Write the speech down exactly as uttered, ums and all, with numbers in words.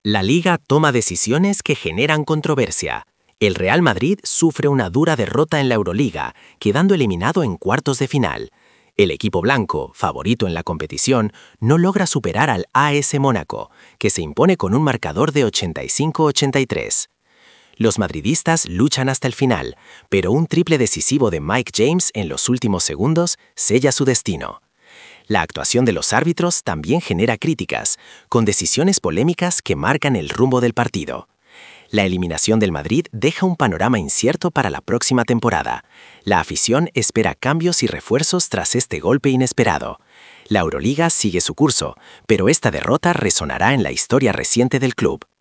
La Liga toma decisiones que generan controversia. El Real Madrid sufre una dura derrota en la Euroliga, quedando eliminado en cuartos de final. El equipo blanco, favorito en la competición, no logra superar al A S Mónaco, que se impone con un marcador de ochenta y cinco a ochenta y tres. Los madridistas luchan hasta el final, pero un triple decisivo de Mike James en los últimos segundos sella su destino. La actuación de los árbitros también genera críticas, con decisiones polémicas que marcan el rumbo del partido. La eliminación del Madrid deja un panorama incierto para la próxima temporada. La afición espera cambios y refuerzos tras este golpe inesperado. La Euroliga sigue su curso, pero esta derrota resonará en la historia reciente del club.